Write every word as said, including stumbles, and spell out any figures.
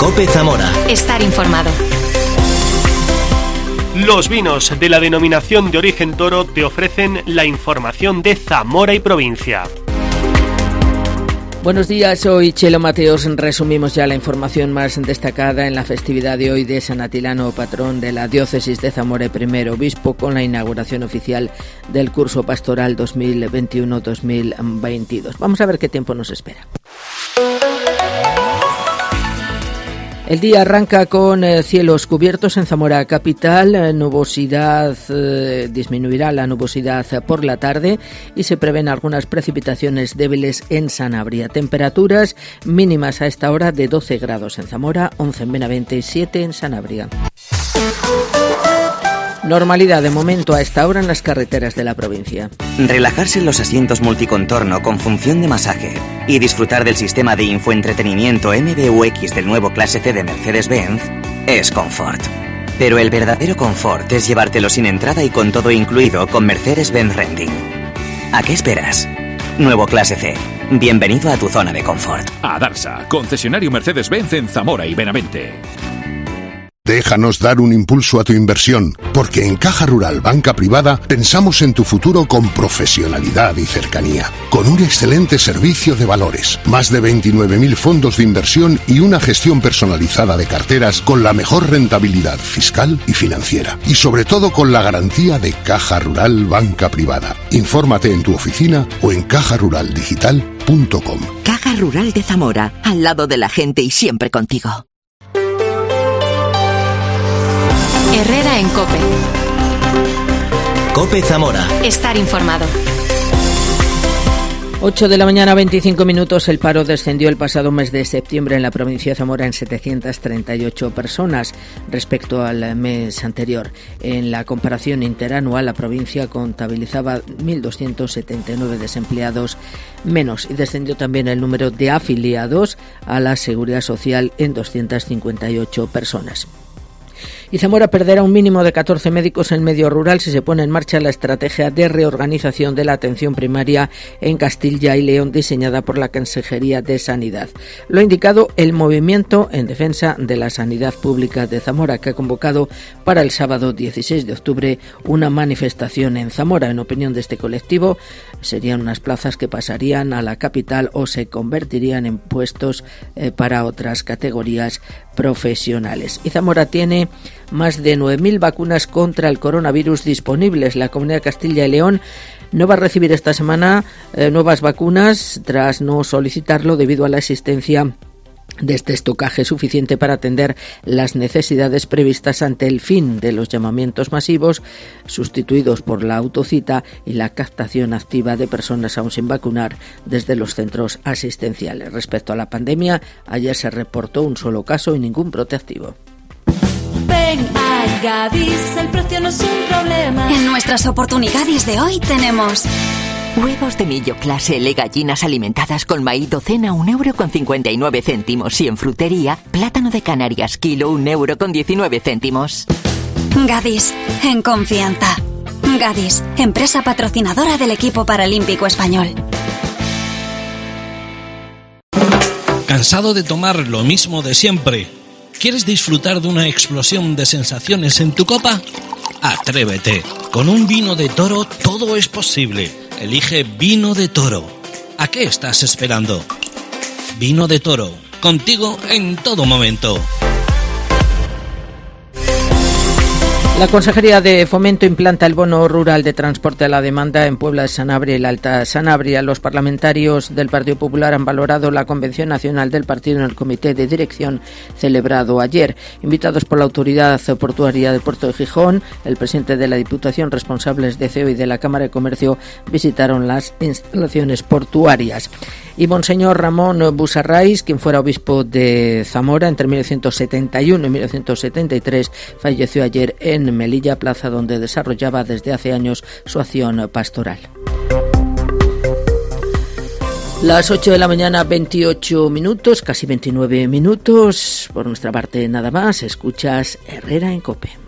COPE Zamora. Estar informado. Los vinos de la denominación de origen Toro te ofrecen la información de Zamora y provincia. Buenos días, soy Chelo Mateos. Resumimos ya la información más destacada en la festividad de hoy de San Atilano, patrón de la diócesis de Zamora y primer obispo, con la inauguración oficial del curso pastoral dos mil veintiuno dos mil veintidós. Vamos a ver qué tiempo nos espera. El día arranca con eh, cielos cubiertos en Zamora capital, eh, nubosidad, eh, disminuirá la nubosidad por la tarde y se prevén algunas precipitaciones débiles en Sanabria. Temperaturas mínimas a esta hora de doce grados en Zamora, once en Benavente y siete en Sanabria. Normalidad de momento a esta hora en las carreteras de la provincia. Relajarse en los asientos multicontorno con función de masaje y disfrutar del sistema de infoentretenimiento M B U X del nuevo Clase C de Mercedes-Benz es confort. Pero el verdadero confort es llevártelo sin entrada y con todo incluido con Mercedes-Benz Renting. ¿A qué esperas? Nuevo Clase C. Bienvenido a tu zona de confort. Adarsa, concesionario Mercedes-Benz en Zamora y Benavente. Déjanos dar un impulso a tu inversión, porque en Caja Rural Banca Privada pensamos en tu futuro con profesionalidad y cercanía, con un excelente servicio de valores, más de veintinueve mil fondos de inversión y una gestión personalizada de carteras con la mejor rentabilidad fiscal y financiera, y sobre todo con la garantía de Caja Rural Banca Privada. Infórmate en tu oficina o en caja rural digital punto com. Caja Rural de Zamora, al lado de la gente y siempre contigo. Herrera en COPE. COPE Zamora. Estar informado. ocho de la mañana, veinticinco minutos. El paro descendió el pasado mes de septiembre en la provincia de Zamora en setecientas treinta y ocho personas respecto al mes anterior. En la comparación interanual, la provincia contabilizaba mil doscientos setenta y nueve desempleados menos y descendió también el número de afiliados a la Seguridad Social en doscientas cincuenta y ocho personas. Y Zamora perderá un mínimo de catorce médicos en medio rural si se pone en marcha la estrategia de reorganización de la atención primaria en Castilla y León diseñada por la Consejería de Sanidad. Lo ha indicado el Movimiento en Defensa de la Sanidad Pública de Zamora, que ha convocado para el sábado dieciséis de octubre una manifestación en Zamora. En opinión de este colectivo, serían unas plazas que pasarían a la capital o se convertirían en puestos eh, para otras categorías profesionales. Y Zamora tiene más de nueve mil vacunas contra el coronavirus disponibles. La Comunidad de Castilla y León no va a recibir esta semana eh, nuevas vacunas tras no solicitarlo debido a la existencia de este estocaje suficiente para atender las necesidades previstas ante el fin de los llamamientos masivos sustituidos por la autocita y la captación activa de personas aún sin vacunar desde los centros asistenciales. Respecto a la pandemia, ayer se reportó un solo caso y ningún brote activo. Ven a Gadis, el precio no es un problema. En nuestras oportunidades de hoy tenemos huevos de Millo Clase L, gallinas alimentadas con maíz docena, un euro con cincuenta y nueve céntimos. Y en frutería, plátano de Canarias kilo, un euro con diecinueve céntimos. Gadis, en confianza. Gadis, empresa patrocinadora del equipo paralímpico español. ¿Cansado de tomar lo mismo de siempre? ¿Quieres disfrutar de una explosión de sensaciones en tu copa? Atrévete. Con un vino de Toro todo es posible. Elige Vino de Toro. ¿A qué estás esperando? Vino de Toro, contigo en todo momento. La Consejería de Fomento implanta el bono rural de transporte a la demanda en Puebla de Sanabria y la Alta Sanabria. Los parlamentarios del Partido Popular han valorado la Convención Nacional del Partido en el Comité de Dirección celebrado ayer. Invitados por la Autoridad Portuaria del Puerto de Gijón, el presidente de la Diputación, responsables de C E O y de la Cámara de Comercio visitaron las instalaciones portuarias. Y Monseñor Ramón Busarrais, quien fuera obispo de Zamora entre mil novecientos setenta y uno y mil novecientos setenta y tres, falleció ayer en Melilla, plaza donde desarrollaba desde hace años su acción pastoral. Las ocho de la mañana, veintiocho minutos, casi veintinueve minutos. Por nuestra parte, nada más. Escuchas Herrera en COPE.